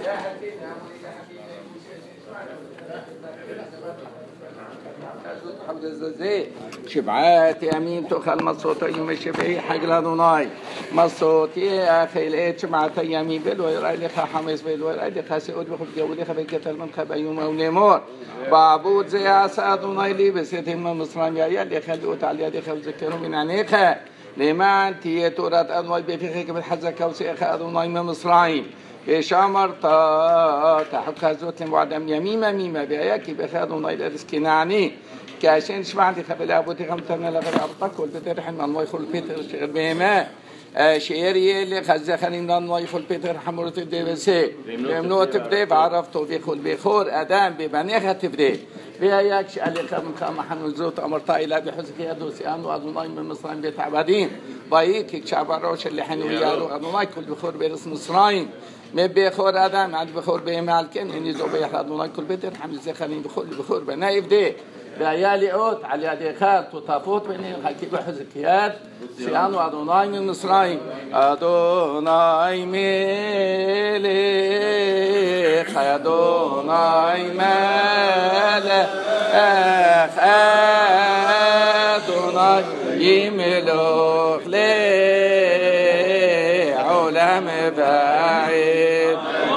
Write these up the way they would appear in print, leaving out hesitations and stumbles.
שבעת ימים תאכל מסעותיהם ושבעי חג לאדוני מסעותי אכל את שבעת הימים ולא יראה לך חמץ ולא יראה לך שאוד וחופגהו לך וקטל מנך ביום ולאמור בעבוד זה עשה אדוני לי וסתם ממצרים והיה לך לאות על ידיך וזכרו מן עיניך למען תהיה תורת אדוני בפיך כבחזקה ושיאך אדוני ממצרים ושמרת תחתך זאת למועדם ימימה והיה כי בך אדוני לארץ כנעני كأشين شمعتي خبلا أبوتي خمتنا لغير أبطاكل بتر حنا الله يخل بيتر شغل بهما شيري اللي خزة خلينا الله يخل بيتر حمرة الدبسة بمنوع تبدأ بعرفته بيخل بخور أدم ببنيخة تبدأ بها يكش اللي خم حنو الزوت أمرتا إلى بحزك يدو سيان وأدوناي من مصرين بيت عبادين بايك شعب الروش اللي حنو يارو أدوناي كل بخور بيرس مصرين ما بخور آدم عند بخور بهما الكن إني زو بيح أدوناي كل بيتر حمل زخلين بخور بنايف ده وהיה לאות על ידיך תותפות בני חכי בחזקיות שיאנו אדוני ממצרים אדוני מלך אדוני מלך אדוני ימלוך לעולם ועד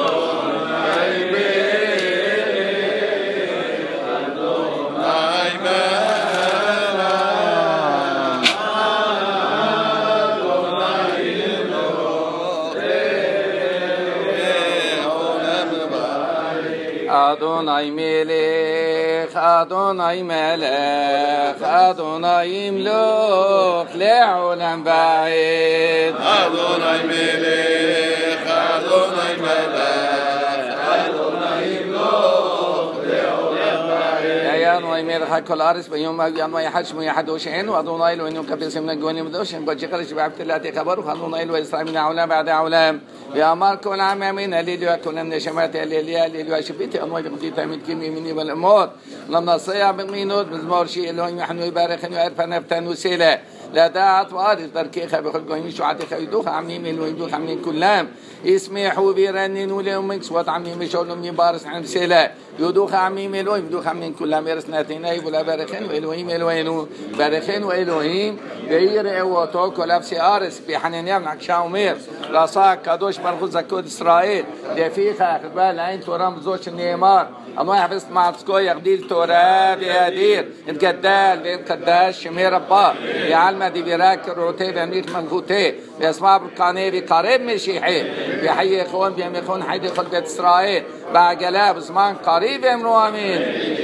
אדוני מלך, אדוני מלך, אדוני ימלוך לעולם ועד. אדוני מלך, אדוני מלך, אדוני ימלוך לעולם ועד. יאנו מלך כל הארץ ביום יאנו יחד שמו יחד הושענו, אדוני אלוהינו כבש מן הגויים ודושן בג'חר שבעבד תלתך ברוך, אדוני אלוהי ישראל מן העולם ועד העולם. ואמר כל העם אמין הללויה כל נשמת הללויה שביתי אנוי וחדי תמיד כמימיני ולאמור לנסע במינות מזמור שאלוהים יחנו יברכנו ער פניו תנוסלה לדעת וארץ דרכך בכל גויים ישועתך ידוך עמים אלוהים ידוך עמים כולם ישמחו וירננו לאומם כסוות עמים ושלום יבארס עם סלה ידוך עמים אלוהים ידוך עמים כולם ארץ נתנאי ולברכנו אלוהים אלוהינו ברכנו אלוהים ויראו אותו כל אפסי ארץ בחנניה ונעקשה אומר רסק קדוש ברוך הוא זכות ישראל לפיך אכבל אין תורה מזו שנאמר אנוי חפשת מעצקו יגדיל תורה ויאדיר יתגדל ויתקדש שמי רבה יעלמה דבירה קרעותי ואמריך מלכותי ויסמע ברקנה ויקרב משיחי ויחי יחון וימיכון חיידי כל בית ישראל בעגלה בזמן קריב ואמרו אמין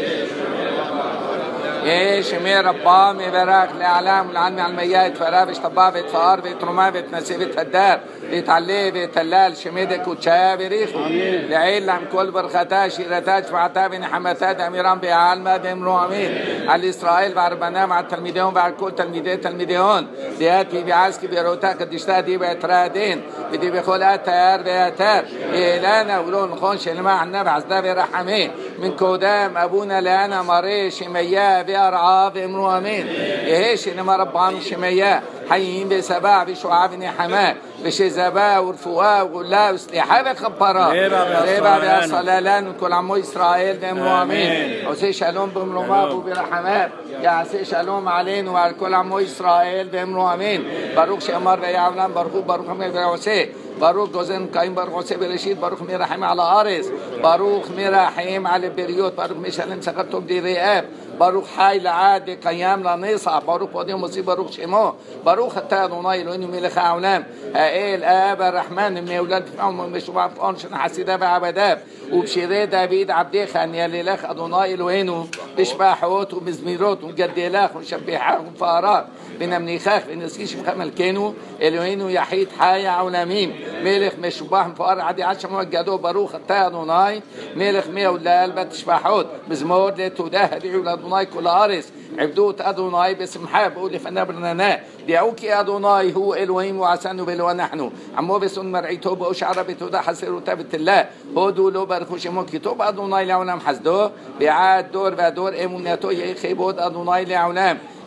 שמי רבה מברך לעלם ולעלמי על מיה יתפרה וישתבע ויתפאר ויתרומה ויתנסה ויתהדר ויתעלה ויתהלל שמי דקודשה וריחו לעיל להם כל ברכתה שירתה שפעתה ונחמתה דאמירם בעלמה ואמרו אמין על ישראל וערבנה ועל תלמידיון ועל כל תלמידיון דיאתי ועסקי וראותה קדישתה די ויתרה דין ודי בכל אתר ואתר אילנה ולא נכון שלמה ענה ועזדה ורחמי من قدام أبونا لأنا مري شمياء بأرعاب إمرو أمين إيش إنما ربهم شمياء حيين بسباع بشعاب نحماء بشزباء ورفواء وغلاء وسليحة بخبراء ريبا بأصلالان وكل عمو إسرائيل بإمرو أمين عسي شالوم بإمرو ماب وبرحماء يا عسي شالوم علينا وعلى كل عمو إسرائيل بإمرو أمين باروك شمار بيعولان باروك من عسي باروك جوزن قايم باروك عسي برشيد باروك ميرحم على أرز باروك ميرحم على بريوت باروك مشالن سقطهم دي رئاب باروك حي لعاد قيام لنصع باروك بودي مصيب باروك شمو باروك حتى أدوناي لوني ملك عولام هائل آب الرحمن من أولاد فرعون مشروع فرعون شن حسيدا بعبداب وبشيري داوود عبدي خانيا للخ أدوناي لوينو بشباحوت ومزميروت ومجدلخ وشبيحه وفارات بنمنيخاخ بنسكيش مخمل كانوا إلوهينو يحيد حياة عولمين ملك مشباح مفار عدي عشم وجدوا باروخ حتى أدوناي ملك مية ولا قلبت شباحوت مزمور لتوده دي أولاد أدوناي كل أرس عبدوت أدوناي باسم حاب قولي فنبرنا دعوكي أدوناي هو إلوهيم وعسانو بلو نحن عمو بسن مرعيتو بأشعر بتودا حسر وتابت الله هودو لو برخوش موكي توب أدوناي لعولم حزدو بعاد دور ودور إمونياتو يخيبود أدوناي لعولم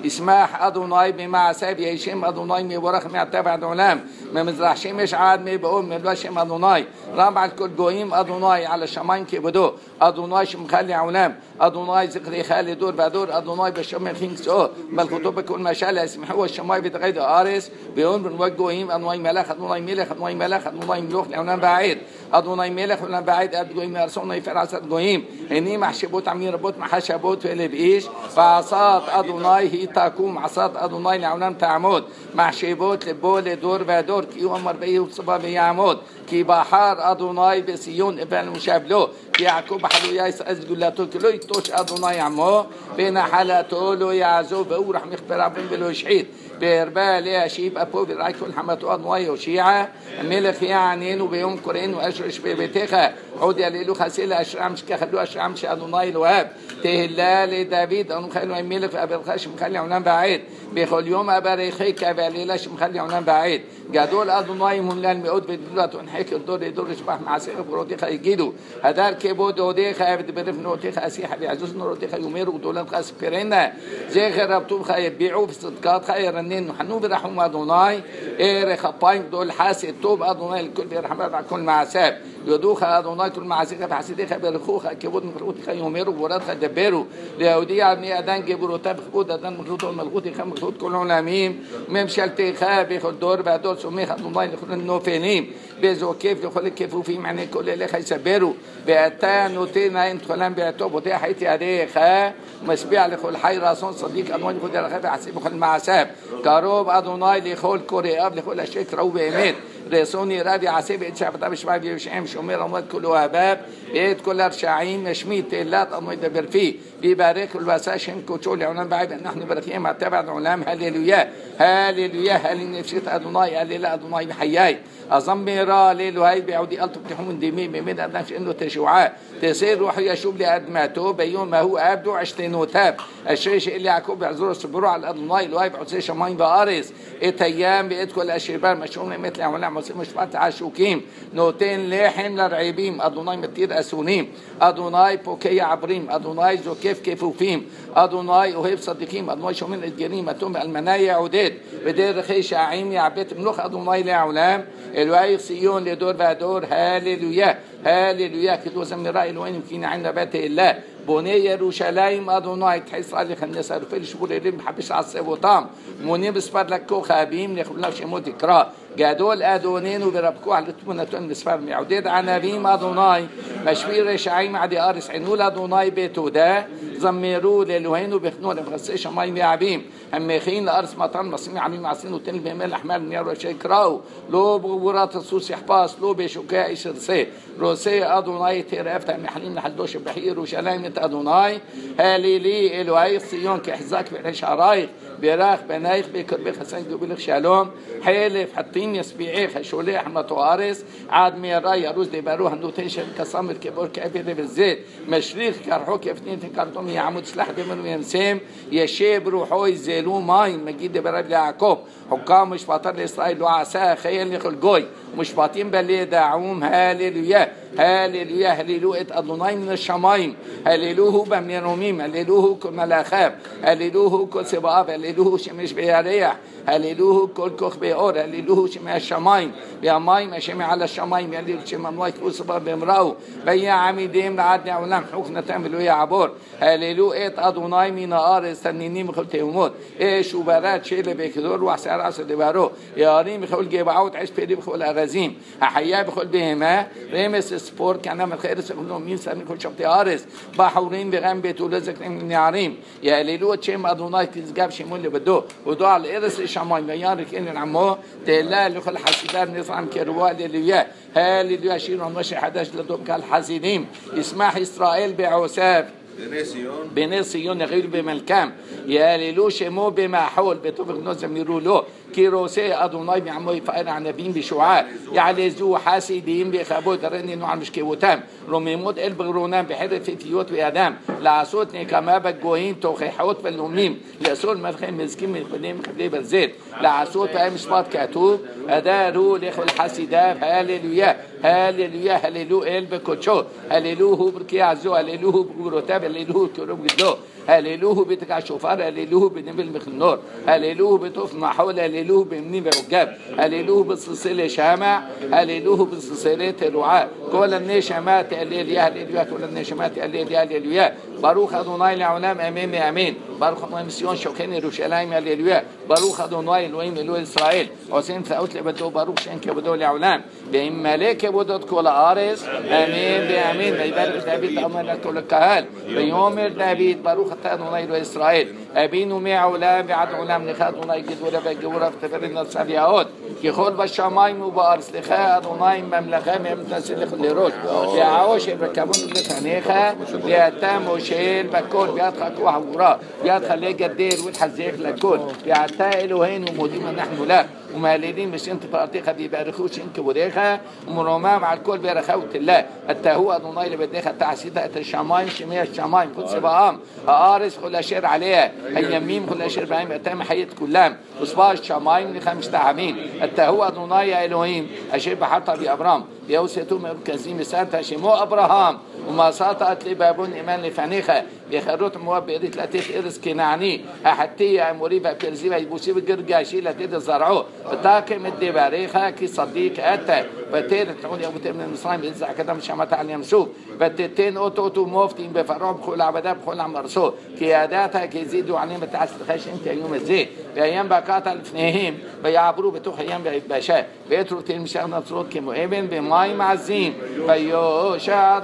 يسمح أدوناي بمعساب يشم أدوناي مبارك معتبع دولام ممزرح شمش عاد مبقوم ملوشم أدوناي رابع الكل جويم أدوناي على شماين كبدو أدوناي شمخلي علام أدوناي ذكري خالي دور بدور أدوناي بشم خينكس بالكتب كل مشال اسمحوا الشماي بتغيد آرس بيون بنوجههم أدوناي ملك أدوناي ملك أدوناي ملك أدوناي ملوك لعنان بعيد أدوناي ملك لعنان بعيد أدوناي مرسوناي فراسة جويم إني محشبوت عمير بوت محشبوت في اللي بإيش فعصات أدوناي هي تقوم عصات أدوناي لعنان تعمود محشبوت لبول دور بدور كي أمر بيه وصباب يعمود كي بحار أدوناي بسيون ابن مشابلو كي يعقوب حلو يايس أزجلاتو كلو يتوش أدوناي عمو بين حالاتو لو يعزو بورح مخبر عبن بلو شحيد بيربال يا شيب أبو برعي كل حماتو أدوناي وشيعة ملك يعني وبيوم كورين وأشرش ببيتيخا عود يليلو خسيل أشرامش كخلو أشرامش أدوناي الوهاب تهلال دافيد أنو خلو ملك أبي الخش مخلي عنان بعيد بيخل يوم أباريخي كاباليلاش مخلي عنان بعيد قادول أدوناي من للمئود بدولة ونحيك الدور يدور شبه مع سيخ بروديخا يجيدو هدار كيبو دوديخا يبد برف نوتيخا أسيحة بيعزوز نوتيخا يوميرو دولان خاس كرينا زي خربتو خا يبيعوا في صدقات خا يرنين وحنو برحم أدوناي إيري خطاين دول حاسي توب أدوناي الكل بيرحمات على كل معساب يدوخا أدوناي كل معسيخا بحسيديخا برخوخا كيبود مخلوطيخا يوميرو بورادخا دبيرو ليهودي يعني أدان جبرو تاب خبود أدان مخلوطو الملغوطيخا مخلوط كل علاميم ممشلتيخا بيخل دور بعدور سميخ أدوناي لخل النوفينيم بيزو كيف لخل كيفو في معنى كل اللي خيسبرو بأتان وتينا انت خلان بيعتوب وتي حيتي عليخا مسبيع لخل حي راسون صديق أدوناي لخل رخافي حسيب خل معساب كاروب أدوناي لخل كورياب لخل أشيك رو بإميد رسوني رابي عسيب إتشاف طابش بعد يوشعيم شمير أموات كله هباب بيت كل أرشعين مشميت تيلات أموات دبر فيه بيبارك الوساشن كوتشول عنان بعيد أن نحن بركيهم مع تبع العلام هاليلويا هاليلويا هالي نفسيت أدوناي هاليلا أدوناي بحياي أزميرا ليلو هاي بيعودي ألطب تحوم دمي بمد أدناش إنه تشوعاء تصير روح يشوب لأدماته بيوم ما هو أبدو عشتينو تاب الشيش اللي عكوب يعزور الصبرو على أدوناي لو هاي بعوسي شماين بأرز إتيام بيت كل أشيبان مشهورين مثل علام مش فات عاشوكيم نوتين لحم لرعيبيم أدوناي متير أسونيم أدوناي بوكي عبريم أدوناي زو كيف كيفوفيم أدوناي وهيب صديقيم أدوناي شو من الجريمة توم المنايا عوديد بدير خيش عيم يعبيت ملوخ أدوناي لعلام الواي سيون لدور بعدور هاليلويا هاليلويا كدو زميراء الوين يمكن عنا بيت الله بني يروشلايم أدوناي تحس على خنيسة رفيل شبور اللي محبش على السبوطام مني بسفر لك كو خابيم نخلنا شموت إكرا قادول أدونين وبربكوا على تمنتون بسفر معوديد عنابيم أدوناي مشوير شعيم عدي أرس عنول أدوناي بيتو ده زميرو للوهين وبخنون بغسيش ماي معبيم هم خين لأرس مطان مصمي عميم عسين وتنل بيمال أحمال ميارو شيء كراو لو بغورات السوس يحباس لو بشكاء يشرسي روسي أدوناي تيرافت هم حليم لحدوش بحير وشلايم أدوناي هاليلي إلوهي صيون كحزاك بعيش عرايق براخ بنايخ بكربيخ حسين قبلخ شالوم حيلف حطين يسبيعيخ شولي أحمد وارس عاد ميراي يروز دي باروح عنده تنشن كصامر كبور كأبير بالزيت مشريخ كرحوك يفتين تنكرتهم يعمود سلاح دمنو ينسيم يشيب روحو يزيلو ماين مجيد دي براب لعقوب حكام مش باطر لإسرائيل وعساه خيال نخل جوي مش باطين بلي داعوم هاليلويا هاليلويا هاليلوية أدوناي من الشمايم هاليلوه بميروميم هاليلوه كل ملاخاب هاليلوه كل سباب هاليلوه شمش بياريح هاليلوه كل كخ بيور هاليلوه شمع الشمايم بيامايم شمع على الشمايم هاليلوه شمع موايك وسباب بمراو بيا عميدين لعدني علام حوكنا تعملوا يا عبور هاليلوية أدوناي من آر سنيني مخل تيموت إيش وبرات شيل بكدور وحسار عصر دبارو ياري مخل جيبعوت عيش بيدي بخل أغازيم حيا بخل بهما ريمس سبورت كان من خير سكنوا مين سامي كل شبتي آرس بحورين بغم بيتو لزق من نعريم يا ليلو تشيم أدوناي تزجاب شمول اللي بدو ودو على الإرس الشماي ميارك إن العمو تلا لخل حسيدار نظام كروال اللي هاللي يشيرون مش حداش لدوم كالحسيدين يسمح إسرائيل بعوساب بني صيون غير بملكام يا ليلو شمو بمحول بتوبك نوزم يرولو كيروسي أدوناي بعمو يفقر عنبين بشعاع يعلزو حاسدين بخبوت رني نوع مشكوتام رميمود البغرونام بحر في فيوت ويادام لعصوت نكما بجوهين توخي حوت بالنميم لأسول مدخل مسكين من قديم خبلي بالزيت لعصوت بأمشبات كاتوب أدارو لخو الحسيداف هاليلويا هاليلويا هاليلو البكوتشو هاليلوه بركي عزو هاليلوه بغروتاب هاليلوه كروب جدو هاليلوه بتكع شوفار هاليلوه بنبل مخنور هاليلوه بتوف محول هاليلوه بمني بعجاب هاليلوه بالسلسلة شامع هاليلوه بالسلسلة رعاء كل النشمات هاليلويا هاليلويا كل النشمات هاليلويا هاليلويا باروخ أدوناي العلام أمين أمين باروخ أدوناي مسيون شوكين يروشلايم هاليلويا باروخ أدوناي الويم إلو إسرائيل وسين ثاوت لبدو باروخ شنك بدو العلام بإم ملك بدوت كل آرس أمين بأمين بيبارك داوود أمر كل الكهال بيومر داوود باروخ أدوناي إلو إسرائيل أبينو مع علام بعد علام نخاد أدوناي جدورة بجورة تفرنا السبيعود كخول بالشمايم وبأرس لخا أدوناي مملكة ممتسل خليروش يعوش بركبون لثنيخا يتم وشيل بكون بيدخل وحورا بيدخل لجدير والحزيق لكون بيعتا إلهين ومديما نحن لا ومالدين مش انت فارتيخه بيبارخوش انك وريخه ومروما مع الكل بيرخوت الله حتى هو أدوناي اللي بديخه تعسيده الشمايم شمية الشمايم قدس بقام آرس كل شير عليها اليمين كل شير بعيم أتام حياة كلام وصباح الشمايم لخمس تعامين حتى هو أدوناي إلهيم أشير بحطة بأبرام بيوسيتو مبكزيم سانتا شمو أبراهام وما ساطت لبابون إيمان لفنيخة بيخروت مواب بيريت لاتيخ إرس كنعني حتى أموريبا بيرزيبا يبوسيب الجرجاشي لاتيد الزرعو فتاكم الدباريخة كي صديق أتى فتير تقول أبو تيم من المصريين بينزع كده مش عم تعلم يمسوب فتتين أوتو موفتين بفرعوا بخول عبداب بخول عمرسو كياداتها كيزيدوا عليهم بتعسل خش أنت يوم الزي بأيام بقاطع الفنيهم بيعبروا بتوخ أيام باشا بيترو تلمشان نصرود كمؤمن بماي معزين بيوشع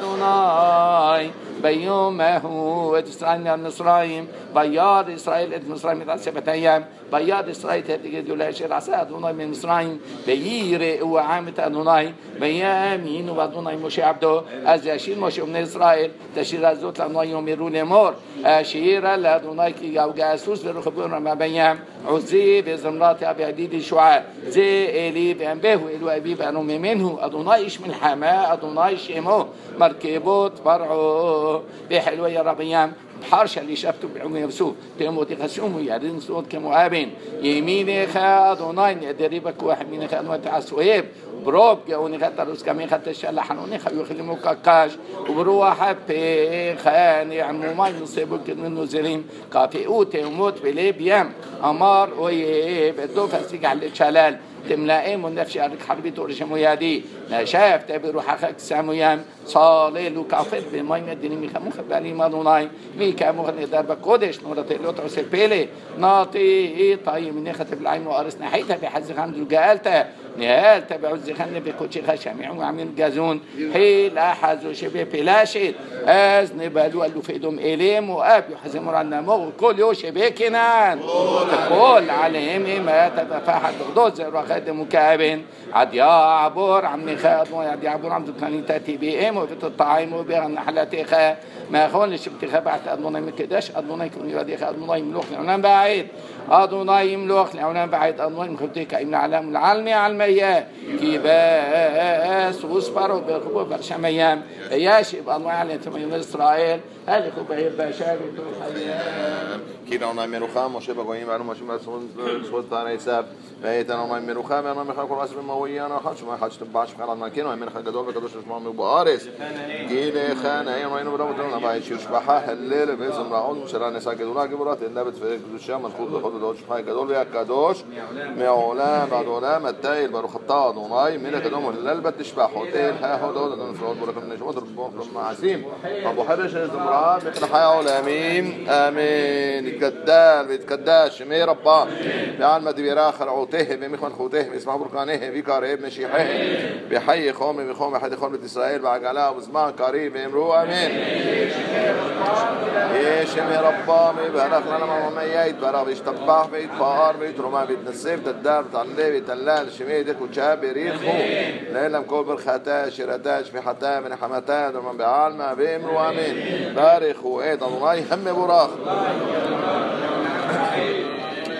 أدوناي بيومه وإسرائيل النصرايم بيار إسرائيل النصرايم متعسبة أيام بيار إسرائيل تهدي ولا شيء عسى أدوناي من مصرايم بيير وعامة أدوناي بيامين وأدوناي مش عبده أزاشين مش من إسرائيل تشير الزوت لأنه يوميرون أمور أشير لأدوناي كي أو جاسوس برخبون ما بيام عزي بزمرات أبي عديد شعاع زي إلي بأنبه إلو أبي بأنو منه أدوناي إش من حماء أدوناي شيمو مركبوت برعو بحلوة يا ربيام حارشة اللي شفتوا بعمر يبسوه تيموتي خسومه يعدين صوت كمؤابين يميني خا أدوناي يدريبك واحد ميني خا أدوناي تعسويب بروب جاوني خا تروس كمين خا تشال حنوني خا يخلمو كاكاش وبروح بي خاني عمو ما ينصيبوا كننو زريم كافئو تيموت بلي بيام أمار ويب الدو فاسيق على الشلال تملائم ونفسي أرك حربي تورش مويادي نشاف تبرو حقك سامويام صالي وكافر بماي مديني مخمو خبالي مادوناي ميكا مغني درب قدش نورتي لوتر سبيلي ناطي طاي من خطب العين وارسنا حيتها بحز خمد قالته نهال تبعو الزخن بكوتشي خشامع وعمين جازون حيل أحزو شبه بلاشيت از نبالو قالوا في دوم إليم وأب يحزموا عنا مغ كل يوشي بكنان كل عليهم ما تتفاحل بغدوز خادم مكابين عد يعبر عمي خاد وعد يعبر عم دكاني تاتي بيهم وفي الطعام وبيغن حالاتي خا ما خونش بتخبى بعد أدوناي مكداش أدوناي كون يودي خا أدوناي ملوخ لعنان بعيد أدوناي ملوخ لعنان بعيد أدوناي مخبتك إبن علام العالمي علمية كيباس وصبروا بخبوا برشميام ياشي بأنواع على تميم إسرائيل هل خبوا بشاري كينا أنا مروخام وشيء بقولين معلوم ماشي مسؤول ثاني ساب بيت أنا مروخام أنا مخاف كل رأس بمويه أنا خش ما خش تبعش خلاص ما كانوا من خد جدول بقدرش اسمه بارس جيل خان أيام ما ينبرا بدون أبعد شيء شبحة الليل بيزم راعون مشرا نساء جدولا جبرات إلا بتفرق الشام الخوض خود دوش شبحة جدول بيا كدوش معولام بعد علام التايل بروح الطاد وناي من كدوم الليل بتشبح هوتيل ها هو دول دون فرود بركم نجمة ربهم معسيم أبو حرش الزمران مثل حياة الأمين آمين كدال بيتكداش مي ربا بعد ما تبي راخر عوته بمخمن خوته اسمه بركانه في قريب مشيحه بحي خومي بخومي حد خومة إسرائيل بعجلاه بزمان قريب امرو آمين إيش مي ربا مي بارك لنا ما ميت بارك يشتبح بيت بار بيت روما بيت نسيب تدار تعلي بيت تلال شمي دك وشاب بريخو ليلم كل برخاتاش شراتاش في حتى من حمتان ومن بعالمه بامرو آمين بارك وإيد الله هم براخ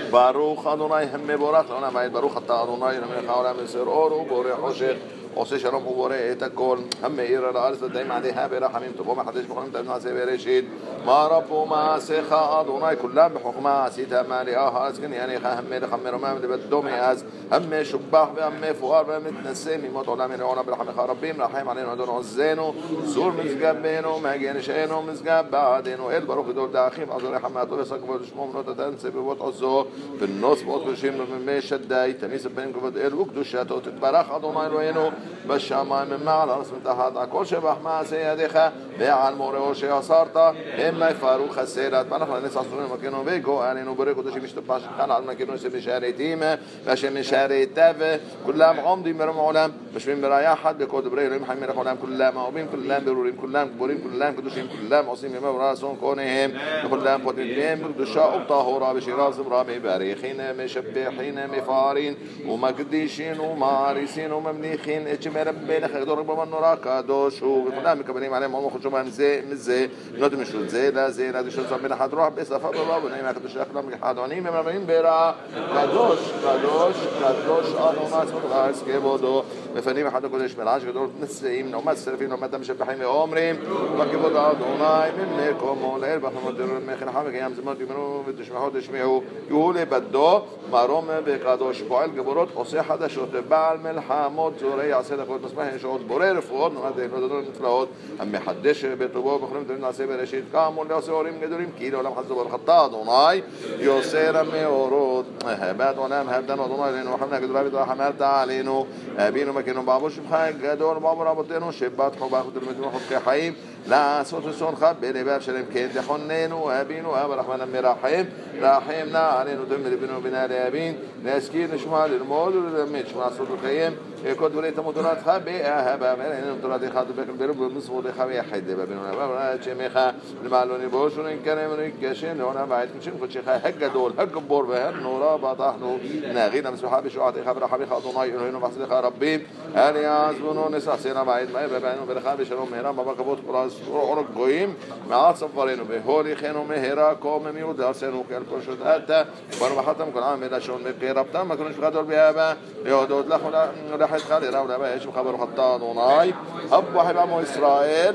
ברוך אדוני הם מבורך לעולם ועד, ברוך אתה אדוני למלך העולם יסר אור ובורא חושך, עושה שלום ובורא את הכל, המאיר על הארץ לדעים עליה ברחמים טובו מחדש בכל יום תעשה בראשית, מה רב ומעשיך אדוני כולם בחוכמה עשית מלאה הארץ קנייניך, המלך המרומם לבדו מאז, המשובח והמפואר והמתנשא ממות עולם לעולם ברחמך רבים, רחם עלינו אדון עוזנו, זור משגבנו, מגן שאינו משגב בעדנו, אל ברוך גדול דאחים עזור רחמתו וסק כבוד שמו מנות התנשא בבות עוזו, בנוס באות קדושים במי שדי, תמיס בפנים כבוד אל וקדושתו, תתברך אדוני אלוהינו בשמיים ממעל ארץ מתחת על כל שבח מעשה ידיך ועל מוראו שאסרת הם יפארו חסרת ואנחנו נס עשרים מכנו וגואלנו בורא קדושים משתפש כאן על מכנו שמשרתים והשם משרתיו כולם עומדים ברום העולם משווים ברעיה אחת בכל דברי אלוהים חיים מלך העולם כולם אהובים כולם ברורים כולם גבורים כולם קדושים כולם עושים ימי ורעשון כהניהם וכולם פותרים בהם בקדושה וטהורה בשירה זמרה מבריחין משבחין מפארין ומקדישין ומעריסין וממליכין את שם רבנך הגדול רבו נורא קדוש וכולם מקבלים עליהם עמו חושבן זה מזה נותנים משות זה לזה לדשון סבן אחד רוח בשפה ברוע ונעים הקדוש לכולם אחד עונים הם רבים ברע קדוש קדוש קדוש אדוני צבאות כבודו מפנים אחד הקודש מרעש גדול נשאים נעומת שרפים נעומת המשבחים ואומרים וכבוד אדוני ממקומו לאל בחמות מכנחה וקיים זמות ימנו ותשמחו תשמעו יהיו לבדו מרום וקדוש פועל גבורות עושה חדשות בעל מלחמות זורע יעשה דקות מסמך ישועות בורא רפואות נולד נולדות נפלאות המחדש בטובו בכל יום נעשה בראשית כאמור לעושה הורים גדולים כי לעולם חסדו ברחתה אדוני יוסר המאורות הבת עולם הבדנו אדוני אלינו וחמנה גדולה ותרחמת עלינו אבינו מכינו בעבור שמך גדול בעבור רבותינו שבטחו באחות תלמדנו חוקי חיים לעשות רצונך בלבב שלם כן תכוננו אבינו אבא רחמן המרחם רחם נא עלינו תלמד בנו בנה להבין להזכיר נשמע ללמוד וללמד שמע לעשות לקיים כל דברי תמות תורתך באהבה ואיננו תורתך תבקל ברוב ובמצוותך ויחד בבנו נבוא שמך למעלו נבוש ונקרם ונקשן לעונה ועד קדשן קדשך הגדול הגבור והנורא בטחנו נאغين مسبحا بشعاتך ברחמך אדוני אלוהינו וחסדך רבים אל יעזבונו נסעסינה ועד מהר בבנו ברכה בשלום מהרה בבקבות פרס עורק גויים מעט ספרנו בהוליכנו מהרה קוממיות לארצנו כאל פרשות אתה ברמחתם כל עם מלשון בקרבתם מקרונש גדול באהבה להודות לך ולחתך לרב ולאבא ישמך ברוך אתה אדוני אב וחב עמו ישראל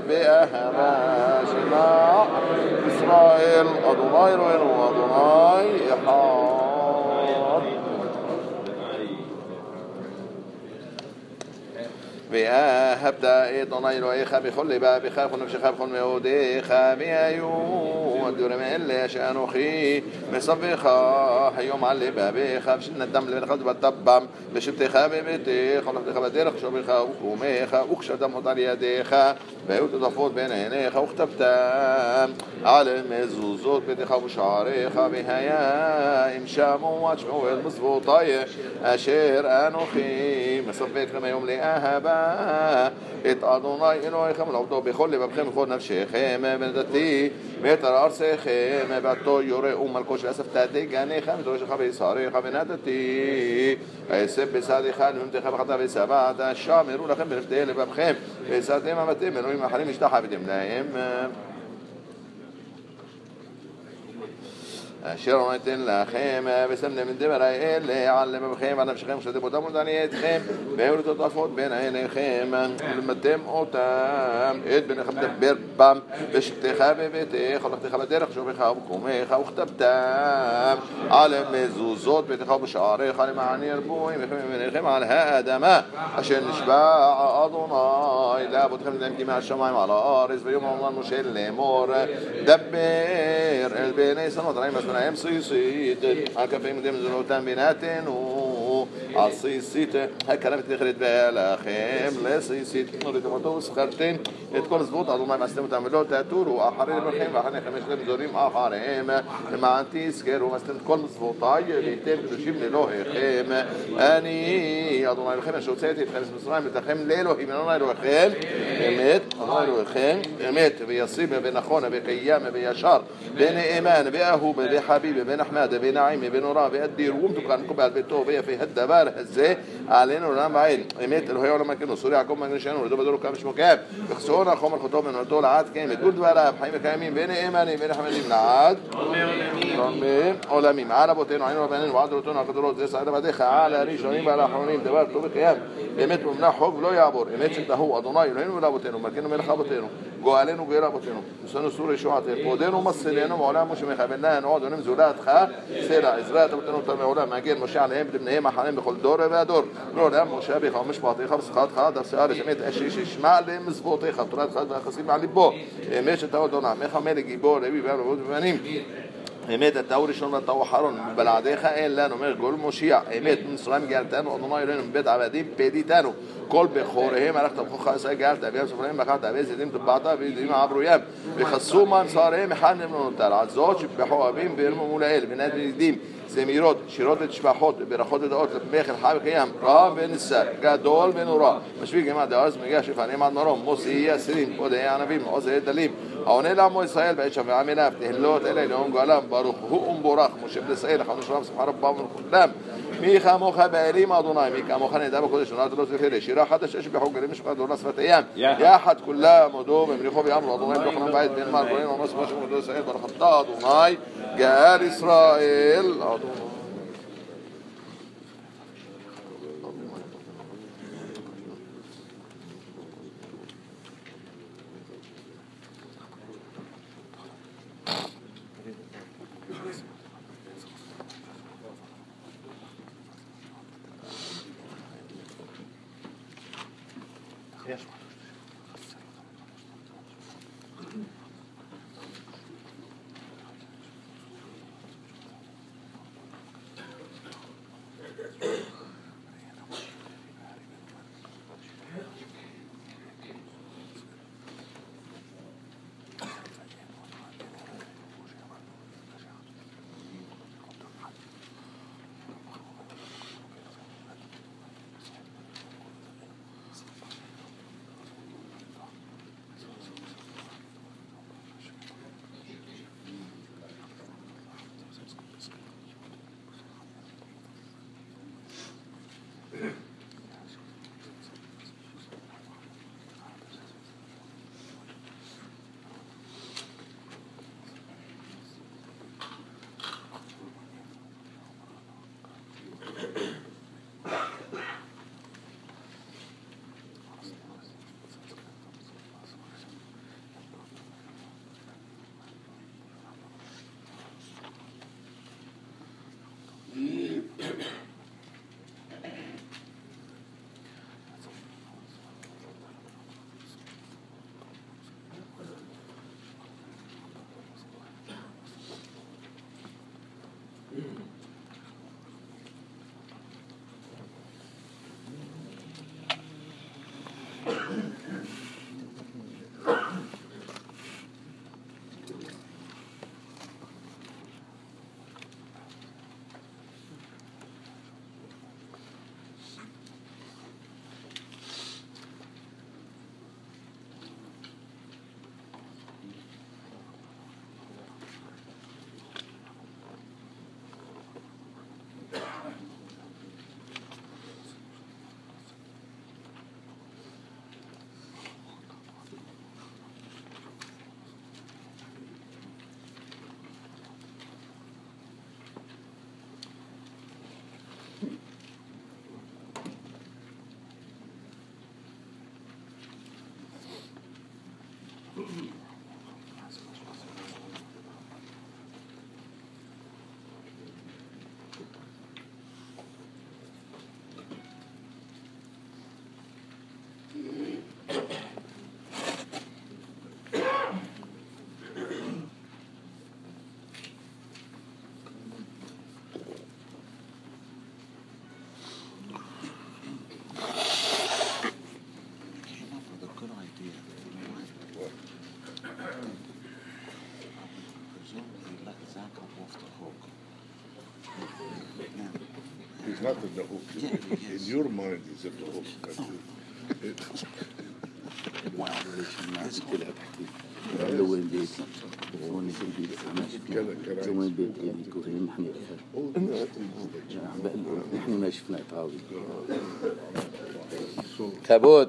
באהבה שמע ישראל אדוני אלוהינו אדוני אחד ואהבת את אדוני אלוהיך בכל לבבך בכל נפשך בכל מאודיך והיו הדברים האלה שאנוכי מסבך היום על לבביך ושנדם לבנך ובטבם בשבתך בביתך ולכתך בדרך שומרך וקומך וקשתם אותה לידיך והיו תטפות בין עיניך וכתבתם על מזוזות ביתך ושעריך והיה אם שמעו ותשמעו אל מצוותי אשר אנוכי מסבכם היום לאהבה את אדוני אלוהיכם לעבדו בכל לבבכם ובכל נפשכם ונתתי ואת ארצכם ועתו יורה ומלכו של אספתתי גניך ודורשך וישעריך ונתתי אסף בסעדיך לממתך וחטא וסבת שמרו לכם בנפתי לבבכם וסעתם אבתם אלוהים אחרים השתחוויתם להם אשר נתן לכם ושמתם את דברי אלה על לבבכם ועל נפשכם ושתתם אותם ודעני אתכם והיו לטוטפות בין עיניכם ולמדתם אותם את בניכם דבר בם בשבתך בביתך ולכתך בדרך שומרך ובקומך וכתבתם על מזוזות ביתך ובשעריך למען ירבו עמכם ובניכם על האדמה אשר נשבע אדוני לאבותיכם לדמתי מהשמיים על הארץ ויום אמר משה לאמור דבר אל בני סנות רעים בהם סיסית על כפים דם זנותם בינתנו על סיסית הקרבת נכלת לכם לסיסית נוריתם אותו וסחרתם את כל זבות אדוני ועשיתם אותם ולא תעתורו אחרי לבכם ואחריכם יש להם זורים אחריהם למען תזכרו ועשיתם את כל מצוותיי והייתם קדושים לאלוהיכם אני אדוני לכם אשר הוצאתי אתכם ממצרים לתכם לאלוהים אדוני אלוהיכם אמת אדוני אלוהיכם אמת וישים ונכון וקיים וישר ונאמן ואהוב וחביב ונحمد ونعيم ونورا وأدير ومتقن قبل بيته وفي الدبر דבר הזה עלינו לעולם ועד. אמת אלוהי עולם מלכנו, סורי יעקב מגן שלנו, ולדו בדור כמה שמו כאב, וחסון החומר חוטו ונורתו לעד כן, את כל דבריו, חיים וקיימים, ונאמנים ונחמדים לעד עולמים. על אבותינו, עלינו רבנינו, ועד דורותינו הקדולות, זה סעד עבדיך, על הראשונים ועל האחרונים, דבר טוב וקיים, אמת ומנה חוק ולא יעבור, אמת שתהו, אדוני אלוהינו ולאבותינו, מלכנו מלך אבותינו, גואלנו גואל אבותינו, נשאנו סור ישועתך, פודנו מסלנו מעולם משה מכוונה נעוד ונם זולתך סלע, עזרת אבותינו אותם מעולם, מגן משה עליהם ולבניהם אחריהם בכל דור והדור, לא לעם משה אביך ומשפחתך ושכתך דפסה לשמת אשיש ישמע למזוותיך, תורתך והחסים על ליבו, אמת שתהו אדוני, עמך מלך גיבור לוי ואבות ובנים אמת התאו ראשון והתאו אחרון בלעדיך אין לנו אומר גול מושיע אמת ממצרים גאלתנו אדוני אלוהינו מבית עבדים פדיתנו כל בכוריהם הלכת בכורך עשה גאלת אביהם ספריהם בחרת אבי זדים טבעת וידיעים עברויים וחסו ממסריהם אחד נמנו נותר על זאת שבחו אבים וירמו מול האל בנת ידידים זמירות, שירות ותשבחות, ברכות ודעות למחל חי וקיים, רע ונישא, גדול ונורא, משביק גמד הארץ מגיע שפנים עד מרום, מוסי אסירים, פודי ענבים, עוזי דלים, העונה לעמו ישראל בעת שווה עמיניו, תהלות אלי נאום גואלם, ברוך הוא ומבורך, משה בלסאל, חנו שלום, שמחה רבה ומכולם, מי כמוך באלים אדוני, מי כמוך נדע בקודש, עונת לא תפאלה, שירה חדש יש בחוק גלים משפחת דורנה שפתיים, יחד כולם הודו ומליכו ויאמרו, אדוני ברוך בית בין מר גולים עמוס משה ומדו ישראל, ברכתה אדוני, גאל ישראל, Not the hook. In your mind, is it the hook? كده تحكي لو ولديتي زمان بيت إلي كوهين نحن ما شفنا طاوي كبود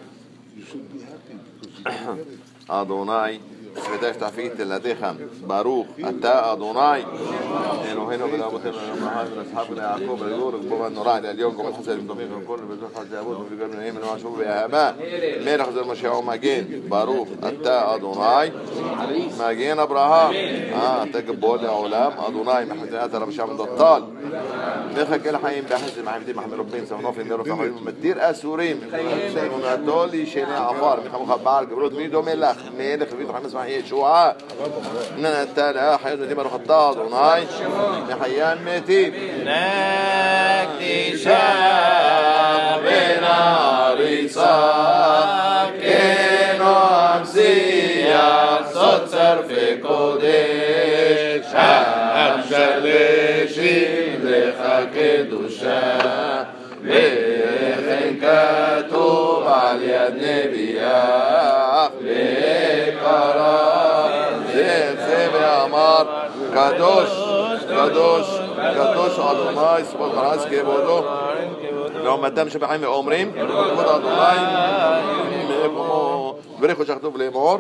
أدوناي بدأت تحفيت لديهم باروخ أتا أدوناي إنه هنا بدأ أبوتنا من أصحابنا يعقوب يقول بابا نراعي اليوم قبل حسن المدمين من كل بزوج حد يعبود في قبل من واشوف يا هباء ميرخ زي المشيع ماجين باروخ أتا أدوناي ماجين أبراهام تقبل علام أدوناي محمد أتى رب شعب الضال ميرخ كل حين بحث محمد محمد ربين سمناه في ميرخ مدير أسوريم سيموناتولي شيني عفار مخ بعار قبلت ميدو ملخ ميرخ بيدو حمس يشوع إننا التالي حيث دي مرخ الطاض وناي نحيان ميتين نكتي شابنا ريسا كينو أمسيا صدر في قدش أمشر لشي لخاك دوشا بخن كتوب على يد نبيا بقرار אמר קדוש קדוש קדוש אדוני סבוד ברס כבודו לעומתם שבחיים ואומרים כבוד אדוני ברכו שכתוב לאמור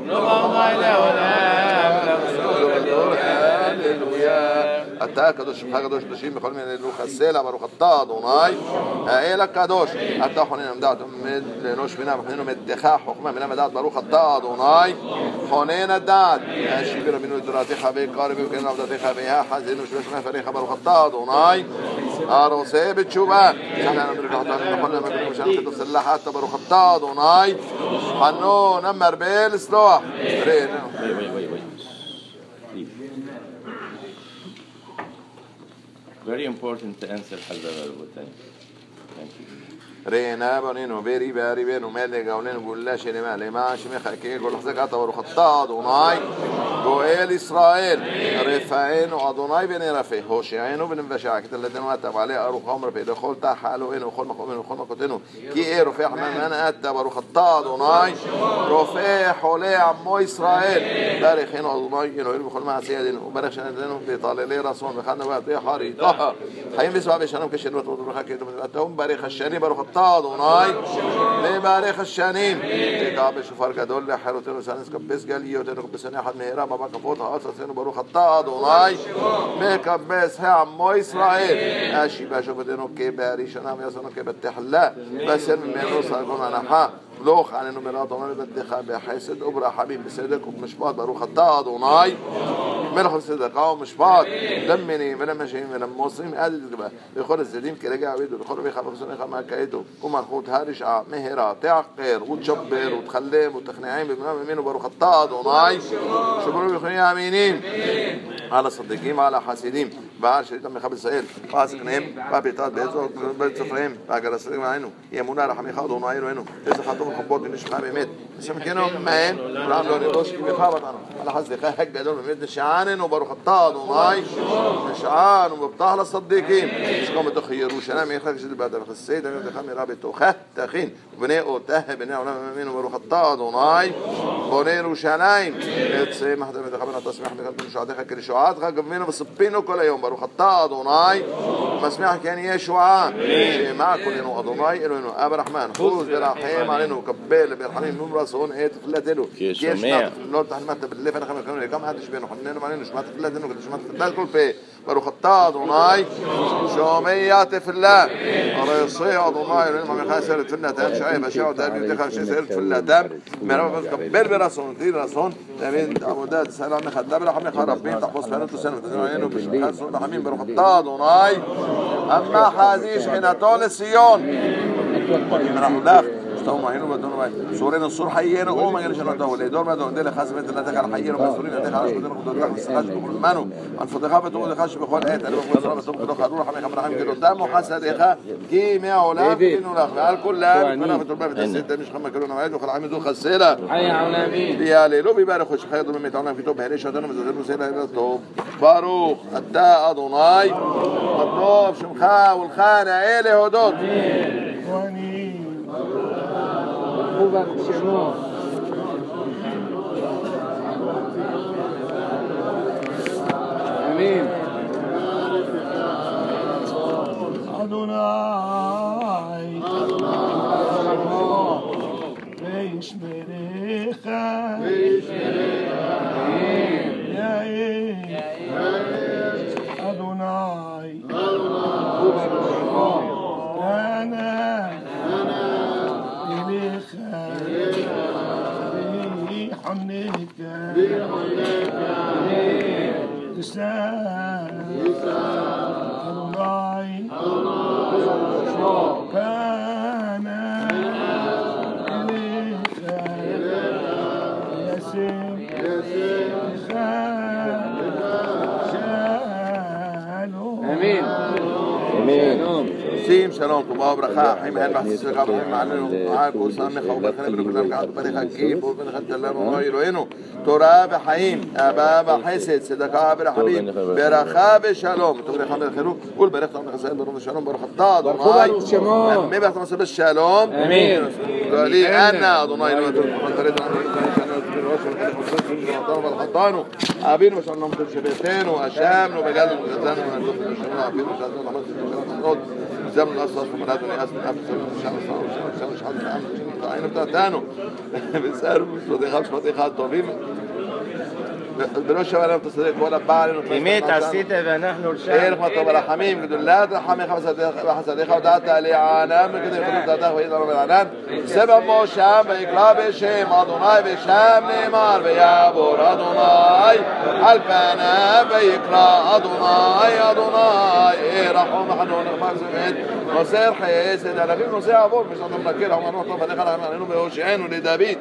אתה הקדוש שמך הקדוש קדושים בכל מיני לוח הסלע ברוך אתה אדוני האל הקדוש אתה חונן עמדת לאנוש בינה וחונן עמדך חוכמה בינה מדעת ברוך אתה אדוני חונן הדעת השיבי רבינו את תורתך ויקרב וכן עבדתך והחזינו שבשמך פניך ברוך אתה אדוני הרוצה בתשובה שחלנו נרקחתנו נכון למקום שאנחנו תסלחת ברוך אתה אדוני חנון המרבה לסלוח Very important to answer Hazar al-Watani. Thank you. رينا بنينو بيري باري بينو مالي قولين قول لا شيء ما لي ما شمخ كي قول حزق عطا خطا أدوناي قويل إسرائيل رفعين وأدوناي بني رفع هوشعين وبن بشاك الذين واتب عليه أروح أمر في دخول تحالو إنه خل مخومين وخل مكتينو كي إيه رفع من أتب أروح خطا أدوناي رفع حولي عمو إسرائيل تاريخين أدوناي إنه يربو خل مع سيادين وبرخ شندينو بيطال لي رسول بخانه وقتي حريقها حين بسوا بشانم كشنوت وضرخا كيدو متبتهم بريخ الشاني بروح أدوناي لبارخ الشانيم تقابل شفار قدول لحروتين وسانس كبس قاليوتين كبسني أحد مهرا بابا كفوتها أساسين بروح أدوناي مكبس ها عمو إسرائيل أشي باشوفتينو كي باري شنام يسنو كي بتحلا بس من منو ساقون أنا حا لوخ عن النمرات ومن بدخل بحيسد أبرا حبيب بسيدك ومشباط بروح أدوناي ملخ صدقاء ومشباط لمني من مشي من المسلم هذا يخور الزديم كرجع بيده يخور بيخبر سنة خما كايدو كم خود هارش مهرة تعقر وتشبر وتخلم وتخنعين بمنام منه بروح أدوناي شبروا بخنيا أمينين على صديقين على حاسدين بعد شريطة من خبز سائل فاسقنهم بابيتات بيزو بيتسفرهم باقر الصديق معينه يمونا رحمي خاضوا نايرو هنو إذا حطوهم خبوط إنش خابي ميت بس مكينهم مين ورام لون يدوش كي بيخابط عنه على حسد خاه هج دول ميت نشعان وبروح الطاد وناي نشعان وبطاح للصديقين مش قوم تخيروش أنا ميخرج جد بعد في السيد أنا دخلني رابط خه تخين بنيء تاه بنيء ولا مين وبروح الطاد وناي بنيرو شنايم تسي ما حدا متخبرنا تسمح بكلم شعاتك كل شعات خا قبينه بسبينه كل يوم بروح الطاد وناي مسمح كان يشوع مع كل إنه أدوناي إنه أبو رحمن خذ برحيم علينا كبال برحمين من راسون إيه تفلتلو كيش لو تحمت بالله فأنا خمس كانوا كم حدش بينه حنينه علينا شو ما تفلتلو كده شو ما تفلت كل في بروح الطاد وناي شوميات في الله رصي أدوناي لما مخاسر تفلنا تام شيء بشاو تام يدخل شيء سير تفلنا تام مرة كبال براسون تير راسون تامين عبودات سلام خدام برحمين خرابين تحفظ فانو تسنو تزينه بشخص برحمين بروح الطاد وناي أما حازيش حين طول سيون من أحداث استوما هنا بدون ما سورين الصور حيينا أو ما جالش نطول اللي دور ما دون دل خاص بنت لا تكال حيينا مسؤولين لا تكال بدون خدود خاص بكل منو الفضيحة بتقول خاص بكل إيه أنا بقول صار بتقول خدور حمي خمر حمي كده دم وحاسة دقة كي مية ولا كينو لا الكل لا أنا بتقول ما بتسد مش خمر كلنا معيد وخل عمي دول خسيرة حي عالمين يا ليلو بيبارك خوش خير ضمن ميتانا في توب هريش هذا مزدر مسيرة إلى التوب باروخ التاء أدوناي الطوب شمخا والخانة إلي هدوت خوبك شنو אמין. אדוני וישמרך יאיר אדוני אנא אליך ויחנך תשא אדוני كان إليك يسير אמין. שים שלום, טובה וברכה, חיים הן בחסיסך, חיים מעלינו, כל סמך וברכן בנקודם כעת בריך גיבור בנכן תלנו לא אלוהינו, תורה וחיים, אהבה וחסד, צדקה ורחמים, ברכה ושלום, תברך ברכנו, ולברך תמך ישראל ברוך ושלום, ברוך אתה, אדוני, מי ברכת מסע בשלום, אמין. גלי אנא, אדוני, אלוהינו, תרדנו, אבינו ושלום שבתנו, אשמנו וגדלנו וגזלנו ונשמנו אפילו שעזנו לחמוד את زمن الأصل فمرادني أصل أفسر شمس حد عين بتاعتانو بنسأله مش خمس مطيخات طويل بنوش ولا متصدق ولا بعلن كمية عسيتة ونحن الشعب إيه رحمة الله رحميم قدوا لا ترحمي خمس حسديقة ودعت لي عانام كده يخلص دعته ويدعو من العنان سبب موشام بإقراب بشيم أدوناي بشام نيمار بيابور أدوناي الفانا بإقرا أدوناي إيه رحمة حنون رحمة زمين نصير حيسد لكن نصير عبور مش عندهم نكير هم نروح طبعا نخلع عنه بهوشعين ولدابيد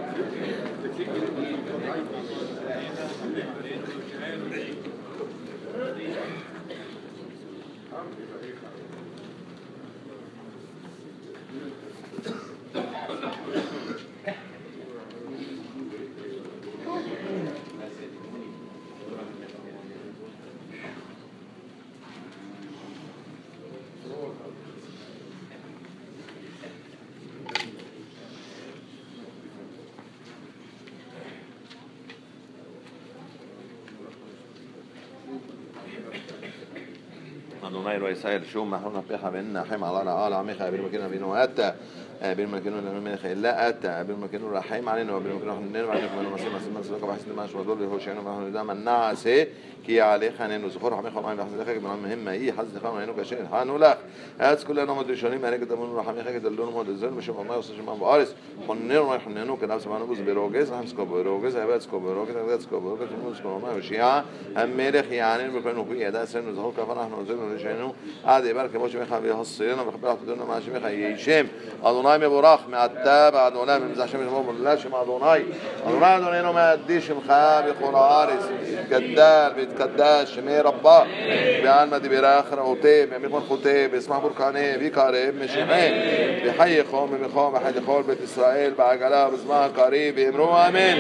أدوناي رئيس إسرائيل شو محرونا بيها بيننا حم على رعال عميخ أبين مكينا بينو أتى أبين مكينو لمن لا أتى أبين مكينو رحيم علينا وأبين مكينو حنين وعلينا كمان مسيح مسلوك بحسن ما شو دول هو شيء ما هو دام الناس كي عليه خنين وزخور حميخ وعين بحسن ذلك من مهمة إيه حز خان وعينه كشيء حانو لا هذا كلنا مدرشانين ما نقدر من رحميخ كدلون ما دزل مش ما يوصل ما بارس حنين وحنينه كنا سمعنا بوز بروجز هم سكوب بروجز هبات سكوب بروجز هبات سكوب بروجز سكوب ما وشيا هم ملك يعني بكونوا كي هذا سن وزخور كفنا إحنا وزلنا رجعنا هذا يبارك باش مخبي حصينا بخبر حدنا ما شي مخي يشم أدوناي مبارك مع التابع أدوناي من زعشم المهم لاش مع أدوناي أدوناي ما أديش مخابي قرارس كدار بيتكداش مي ربا بيان ما دي براخر أوتيب يمكن خوتيب اسمه بركاني بيكارب مشيمين بحي قوم بخوم حد خول بيت إسرائيل بعجلة بسمها قريب يمرو آمين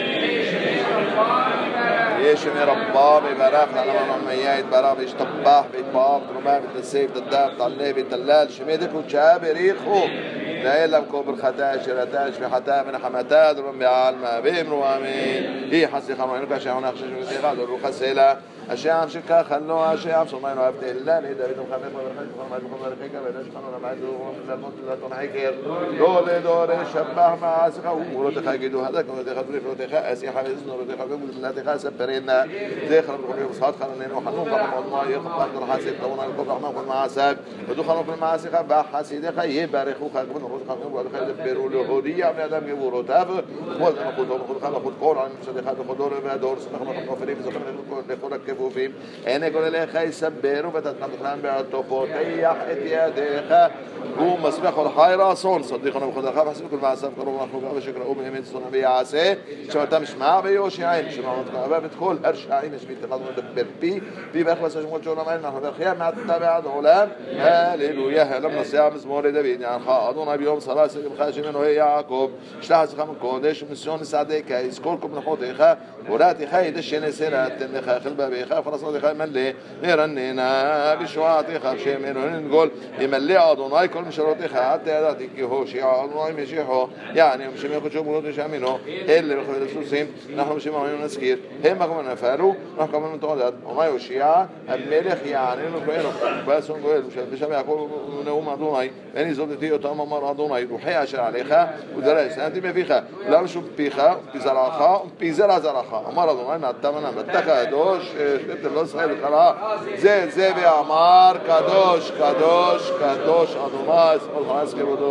يشمي ربا ببراخ على ما ميايد براخ يشطبح بيتباب ترمى بالسيف الداب طلع بالدلال شميدك وشاب ريخو لا إلا بكوب الختاش رتاش في حتى من حمتات رمي عالم بيمرو آمين هي حسي خمرينك أشياء ونخشش وزيغاد والروح السيلة أشياء عم شكا خلوها أشياء عم صنعين وعفتي الله لإذا بيتم خميق وبرخيش وخمات بكم ورخيكا بيداش خلونا معيدو ومثل الموت لا تنحيكير دولي شبه مع سخا ورتخا جدو هذاك ورتخا بريف رتخا أسيحا بإذن ورتخا بيقول الله تخا سبرينا زي خلنا بكم يوصاد خلنا وحنون بكم الله يخطب أكثر حاسب طونا لكم رحمة كل معاسب ودخلوا في المعاسخة بحسيدة خيه بارخوخا كبن الروز خلقون وادخل دبروا اليهودية من أدم يبورو تاف خذ خذ قول عن صديقات خدور بدور سنخنا فريق زخنا لخورك كفوفين أنا يقول لك خي سبروا بتتنقلان بعطوبوتيح اتياديخ قوم مسبح الحيرة صون صديقنا بخذ الخاف حسب كل معاسب قروا نخوك بشكر أم همين صنع بيعاسي شو تمش معه بيوش عين شو ما بتدخل أرشعين مش بيتخذون دبر بي بأخلص جمهور جونا معين نحن بالخيام مع التابع العلام هاليلويا هلمنا صيام مزمور دبين يعني خاضونا بيوم صلاة سيد خاشمين وهي يعقوب شلح سخام كودش مسيون سعدي كايس كلكم نحوتيخا وراتي خايد الشين سيرات تنخا خلبا ישועתך ופרסותך ימלא ירננה בשועתך בשם נגול ימלא אדוני כל משורותיך עתה ידעתי כי הושיע אדוני משיחו יעני משם יחודשו בגלות ישעמינו אלה בחבל הסוסים אנחנו משם עלינו נזכיר הם מקום נפלו אנחנו קבלנו מתועדת אדוני הושיע המלך יעננו כהנו ובאסון גואל בשם יעקב נאום אדוני ואני זודתי אותם אמר אדוני רוחי אשר עליך ודרש סנתי מפיך לא משום פיך פיזרעך פיזר זרעך אמר אדוני נתמנה נתך קדוש לא ישראל וקרא זה ואמר קדוש קדוש קדוש אדוני כל חס כבודו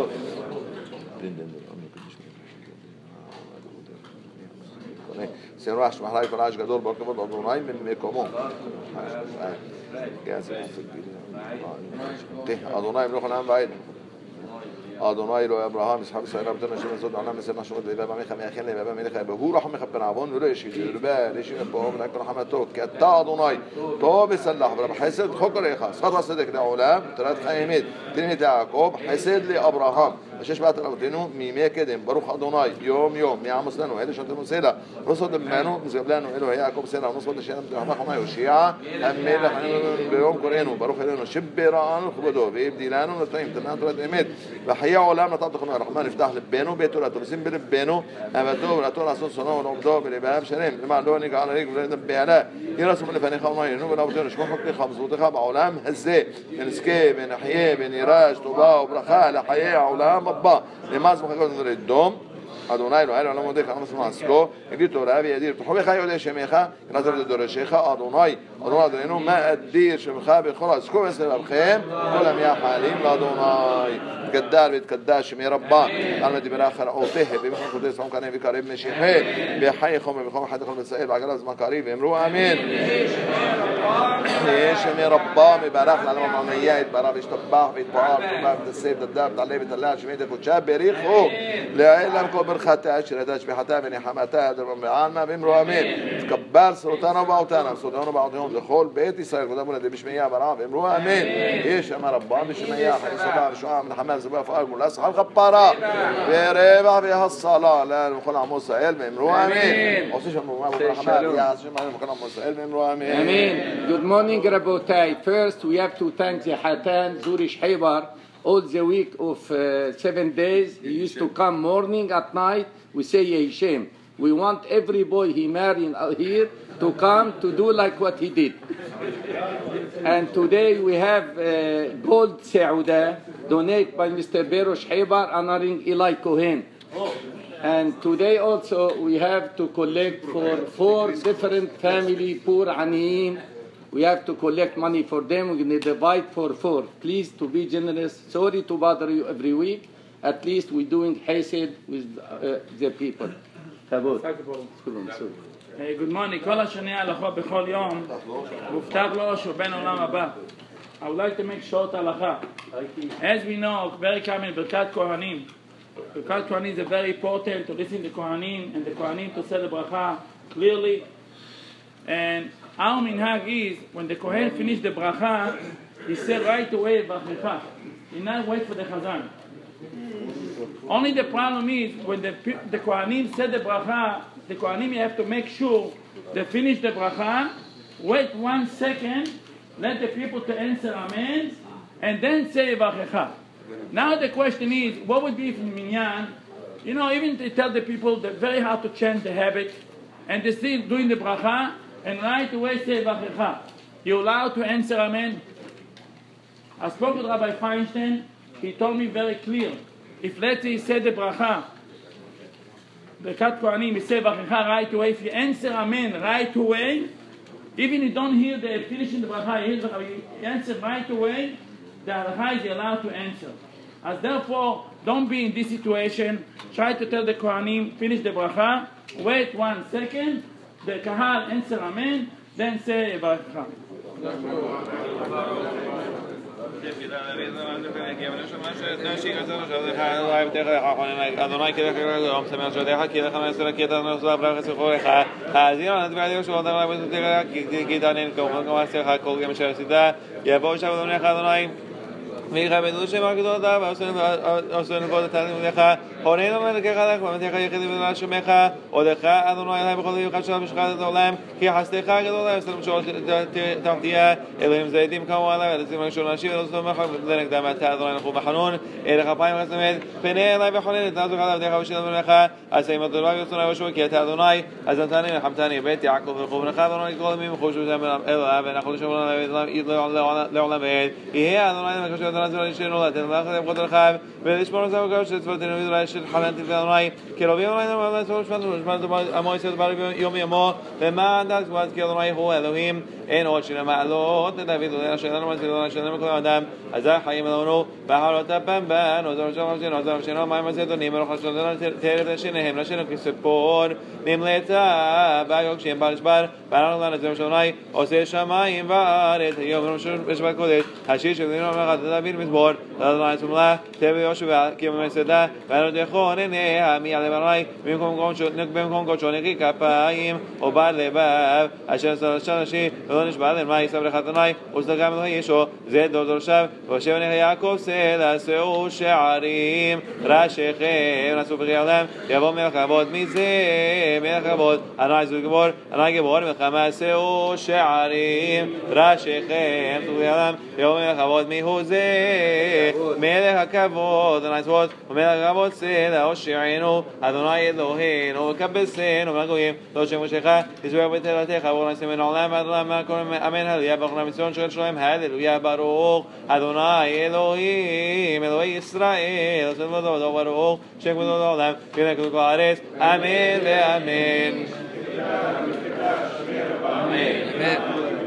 סנרש מחלאי כל האש גדול בכבוד אדוני ממקומו אדוני מלוך העולם ועד אדוני אלוהי אברהם יצחק ישראל אבותינו אשר נשאו לעולם מסר נשמות לבב עמך מאחל לבב המלך והוא רחום מכפר עוון ולא ישיב ירבה לישיב פה ולכל רחמתו כי אתה אדוני טוב וסלח ובחסד חוק עליך זכות וצדק לעולם תורת חיים אמת תנת יעקב חסד לאברהם ושש בעת אבותינו מימי קדם ברוך אדוני יום יום מעמוס לנו אלה שנתנו סלע נוסות לבנו מזגב לנו אלוהי יעקב סלע נוסות לשם רחמך ומה יושיע המלך ביום קוראנו ברוך אלינו שבראנו כבודו והבדילנו נטעים תנת תורת אמת חיי העולם נתת לכם הרחמן נפתח לבנו בית תורתו לשים בלבנו אהבתו ורצו לעשות שונאו ולעובדו ולבעיו שלם למען לא נגע על הריק ולדבר עליה ירסו מלפניך ומעיינו ולעבותינו לשמוע חוקתך וזכותך בעולם הזה ונזכה ונחיה ונירש טובה וברכה לחיי העולם הבא למען זמחקות נרדום אדוני אלוהי לעולם מודך על מסלול עסקו יגיד תורה וידיר תחובך יודעי שמך ונזר לדורשך אדוני אדוננו מה אדיר שמך בכל עסקו וסלבכם כל המייחלים לאדוני תקדר ויתקדש שמי רבה על מדברה חרעותיה במחון קודש סעום קנה וקריב משיחי בחי חום ובחום אחד יכול לסעיל בעגלה זמן קריב ואמרו אמן שמי רבה מברך לעלם המעמיה יתברך וישתבח ויתפאר ותסייב תדב תעלה ותעלה שמי דקודשה בריחו לעלם כל ברכתה אשר שביחתה ונחמתה דרבם בעלמה ואמרו אמן תקבל סרותנו ובעותנו סרותנו ובעותנו לכל בית ישראל כבודם ולדי בשמיה ברעה ואמרו אמן יש אמר רבה בשמיה חי סבא ושעה מנחמה זבא פאר מול אסחל חפרה ורבע והصلاة لا نقول عمو سائل ואמרו אמן עושה שם מה ברחמה יעשה מה נקול עמו סائل ואמרו אמן Amen. Good morning, Rabotai. First, we have to thank the Hatan Zurish Haybar. All the week of 7 days, he used to come morning, at night. We say Yeshem. We want every boy he married here to come to do like what he did. And today we have gold Seuda donated by Mr. Berosh Haybar honoring Eli Cohen. And today also we have to collect for 4 different family, poor Aniyin. We have to collect money for them. We're going to divide for 4. Please to be generous. Sorry to bother you every week. At least we're doing Hesed with the people. Good morning. כל השנה הלכה בכל יום מובטח לו שהוא בן עולם הבא. I would like to make short halacha. As we know, very common Birkat Kohanim. Birkat Kohanim is very important to listen to Kohanim and the Kohanim to say the bracha clearly. And our minhag is when the Kohen finished the bracha, he said right away bracha. He not wait for the Chazan. Only the problem is when the Kohanim said the bracha, the Kohanim you have to make sure they finish the bracha, wait 1 second, let the people to answer amen, and then say bracha. Now the question is, what would be if in minyan, you know, even to tell the people that very hard to change the habit, and they still doing the bracha, and right away say bracha. You're allowed to answer amen. I spoke with Rabbi Feinstein. He told me very clear. If let's say he said the bracha, Birkat Kohanim, he said bracha right away. If you answer amen right away, even you don't hear the finishing the bracha, you answer right away, the halacha is allowed to answer. As therefore, don't be in this situation. Try to tell the Kohanim, finish the bracha, wait 1 second, the kahal answer amen, then say bracha. אדוני כי לך יום שמח שודך כי לך מסר כי אתה נוסע ברח סחורך חזיר נתבע לי ושוב דבר כי תענן כמו מסך כל גם שעשית יבוא שם אדוני אדוני ויכבדו שם הגדולתה ועשו נקוד התהליך לך הורינו מלכך לך ומתך היחיד ולא שמך עודך אדוני אלוהי בכל יום שלום ושחטת העולם כי חסדך גדולה וסלם שעות תחתיה אלוהים זיידים כמו עליו ולשים ראשון אנשים ולא סתום מחר לנקדם אתה אדוני נחו בחנון אליך אפיים חסמת פנה אלי וחונן את נזוך עליו דרך ושלום לך אסיים אדוני ויוצאי ושוע כי אתה אדוני אז נתני נחמתני בית יעקב ולכו בנך אדוני כל ימים וחוש ושם אלוהיו ואנחנו לשמור לעולם ועד יהיה אדוני מקשר אדוני שלנו לתת לך למחות רחב ולשמור את זהו גאו שצוותנו וידולי של חלנתי ואדוני כי רבי אדוני נאמר לצור ושמענו עמו יסוד בר יום ימו למען דעת כבוד כי אדוני הוא אלוהים אין עוד שינה מעלות לדוד ולנה שלנו ולנה שלנו מכל אדם אז החיים אלונו בחלות הפנבן עוזר שלנו עוזר שלנו מים הזדונים מרוחש שלנו תארת לשניהם לשנו כספור נמלטה והיום שהם בעל שבר ואנחנו לנו זהו שלנו עושה שמיים וארץ היום בשבת קודש השיר שבדינו המלאכת דוד מזמור לאדוני סומלה תביא יהושע כי במסעדה ואנו תכון עיניה מיעלה בנוי במקום קודשו נקי כפיים ובעל לבב אשר עשה נשי ולא נשבע עליהם מה יסב לך אדוני וסדגם אלוהי ישו זה דור דורשיו ויושב עליך יעקב סלע שאו שערים ראשיכם נשאו בחיי העולם יבוא מלך כבוד מזה מלך כבוד אדוני זו גיבור אדוני גיבור מלחמה שאו שערים ראשיכם נשאו בחיי העולם יבוא מלך כבוד מיהו זה מלך הכבוד אדוני צבאות ומלך הכבוד סלע הושיענו אדוני אלוהינו וכבסנו מהגויים לא שם ראשיך תשבח בתהילתך ברוך נשיא מן העולם אדוני אמן הללויה ברוך נמצון שואל שלהם הללויה ברוך אדוני אלוהים אלוהי ישראל עושה ודודו ברוך שם כבודו לעולם ונקדו כל הארץ אמן ואמן אמן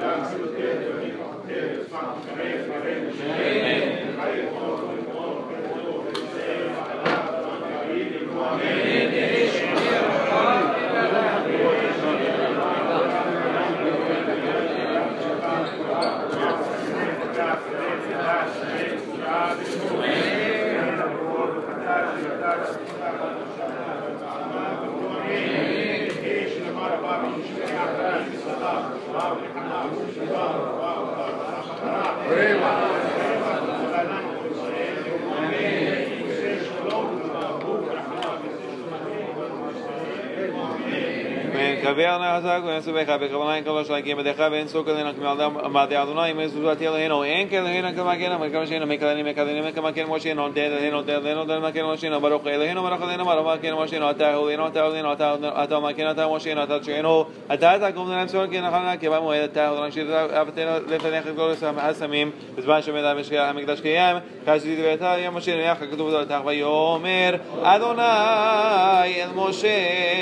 קביענה חזק ואנסו בך בכוונה כל השלקים בדך ואנסו כלנו כמעדי אדוני מזוזתי אלוהינו אין כאלוהינו כמכן וכמה שאינו מקדנים כמכן משינו תדלנו דלמכן משינו ברוך אלוהינו ברוך אלוהינו ברוך מכן משינו אתה הולינו אתה מכן אתה משינו אתה תשענו אתה תקום לנצור כי נחלנה כי במועד אתה הולנו שירת אבתנו לפניך כל הסמים בזמן שמדע המקדש קיים חסיד ואתה יום משינו יחד כתוב דלתך ויאמר אדוני אל משה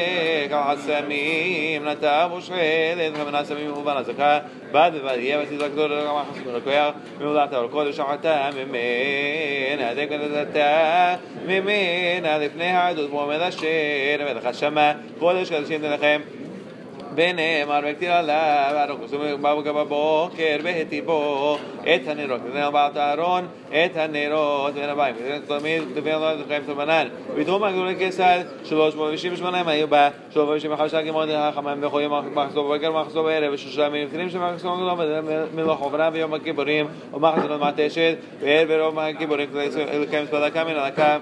כעסמים נתב ושחלת ומנסה ממובן הזכה בד ובדיה ותזק דור לרמה חסון לקויח ממולעת ולקודש אתה ממנה הדק ונתתה ממנה לפני העדות מועמד אשר ולך שמה קודש קדשים תנחם ונאמר וכתיר עליו הרוקסו מבוקר בבוקר בהטיבו את הנרות ונאמר בעלת הארון את הנרות ונביים ותמיד תביאו לכם תלמנן ותרום הגדול לכסד 368 היו בה 365 כמות החמם בכל יום מחסו בבוקר מחסו בערב ושלושה מנפתרים שמחסו הגדול מלוך עוברה ביום הכיפורים ומחסו למעטשת וערב ברוב הכיפורים לקיים ספדקה מן הלקה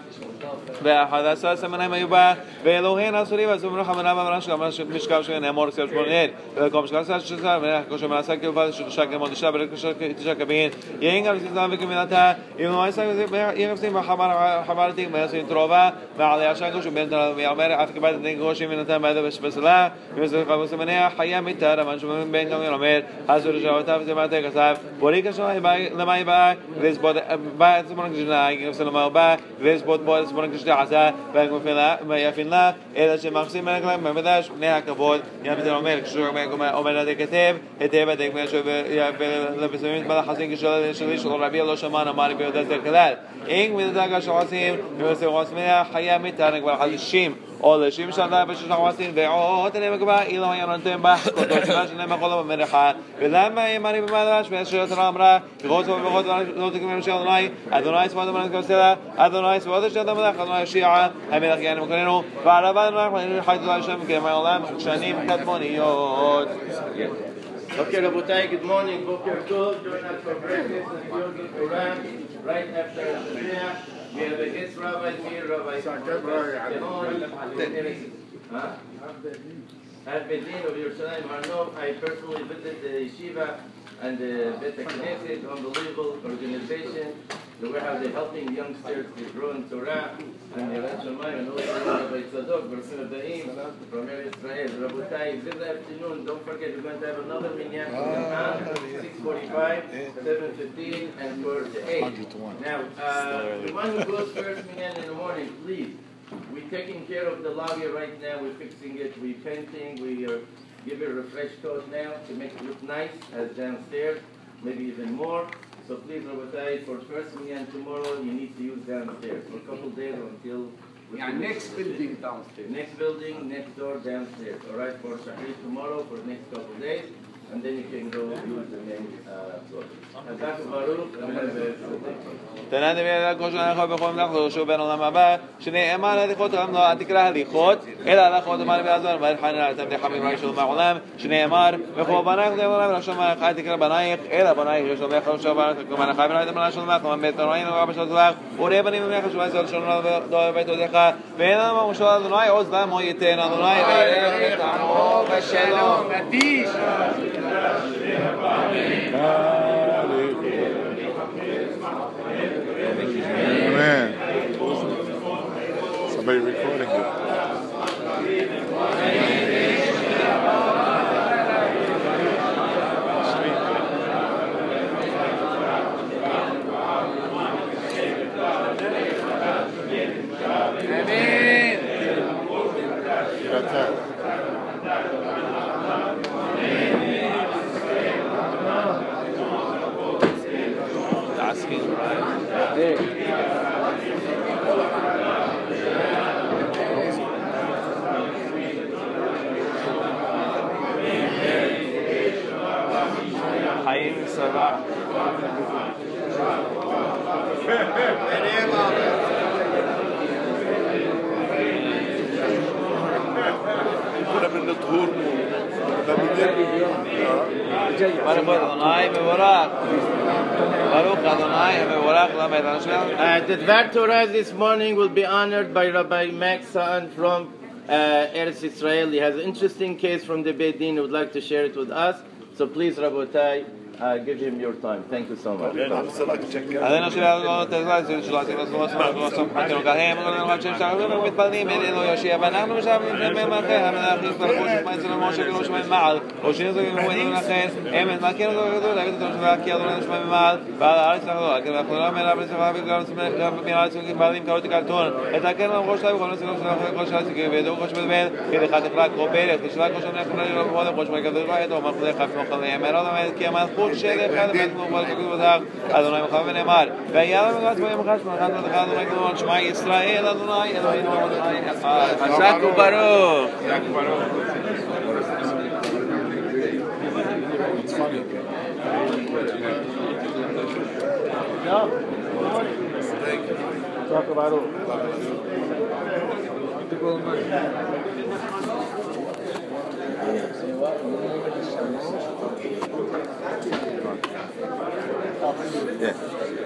ו11 סמנים היו בה ואלוהינו אסורי ועשו מלוך המנה ואמרה משכב שנאמור סייב שמונד ולקום שקלסה שצר ולכו שמנסה כלפה שלושה כמות אישה ולקושה תשע קבין יהינגה וסיסלם וכמינתה אם לא עשה יחפסים וחברתי ויעשים תרובה ועלי השנקו שבין תלו ויאמר אף כבד את נגושים ונתן בעדה בשפסלה ובסך חבוס המניה חיה מיתר אמן שומעים בין גם ילומד חסו לשעותיו וזמתי כסף בוריקה שלו למה יבאה ולסבוד בעת סמונה כשנה יגנפסה למה באה ולסבוד בו סמונה כשנה עשה ויפין לה אלא שמחסים מלכלם במדש בני הכבוד יאמר אומר כשהוא אומר לדק היטב הדק ולפסמים את מלאחסים כשאלה שלי של רבי לא שמענו אמרי ביודעת הכלל אין מדדגה שעושים ובסך עושים חיה מיתר כבר חדשים או לשם שנה בששך ועשים ועוד אני מקבע אילו היה נותן בה כותו שנה שנה מחולה במרחה ולמה ימרי במדרש ואשר תראה אמרה כחוץ ובחוץ לא תקמם של אדוני אדוני סבוד המלך כבסלה אדוני סבוד השת המלך אדוני השיעה המלך יעני מקוננו וערבה אדוני חייתו לשם כמה עולם שנים קדמוניות Okay, Rabotai, good morning. Boker Tov. Join us for breakfast and Yogit Quran right after Shia. We have a guest rabbi here, Rabbi Al-Bedin of Yerushalayim Har-Nov. I personally visited the yeshiva and the Beit HaKnesset, unbelievable organization. So we have the helping youngsters to grow in Torah and Yirat Shamayim and also Rabbi Tzadok, Baruchim Abbaim from Eretz Israel. Rabotai, this afternoon, don't forget we're going to have another minyan for the 6:45, 7:15, and for the 8. Now, the one who goes first minyan in the morning, please. We're taking care of the lobby right now. We're fixing it. We're painting. We are give it a refresh coat now to make it look nice as downstairs, maybe even more. So please, Rabotai, for first minyan tomorrow, you need to use downstairs for a couple of days until next building downstairs. Next building, next door downstairs. All right, for Shahri tomorrow for the next couple of days, and then you can go use the main floor. תנא דמי כושן הלכות בכל מלאך דורשו בין עולם הבא שנאמר הליכות רם לא תקרא הליכות אלא הלכות אמר בעזר ואלחנן על תמדי חמים ראשון מהעולם שנאמר וכל בנייך דמי ראשון מלאך אל תקרא בנייך אלא בנייך ראשון מלאך ראשון מלאך מלאך בנייך ראשון מלאך בית תנועים ורב של תלך וראה בנים ממלאך שומע זו ראשון דור בית עודך ואין למה משול אדוני עוז למו ייתן אדוני ואין עמו בשלום אדיש Amen. Somebody recording it. חיים סבא The Dvar Torah this morning will be honored by Rabbi Max Sa'an from Eretz Israel. He has an interesting case from the Beit Din. He would like to share it with us. So please, Rabotai, give him your time. Thank you so much. אדוני מחווה ונאמר והיה למגרץ בו ימחש מלאכת מלאכה אדוני גדול שמע ישראל אדוני אלוהינו אדוני אחד חזק וברוך חזק וברוך Yeah.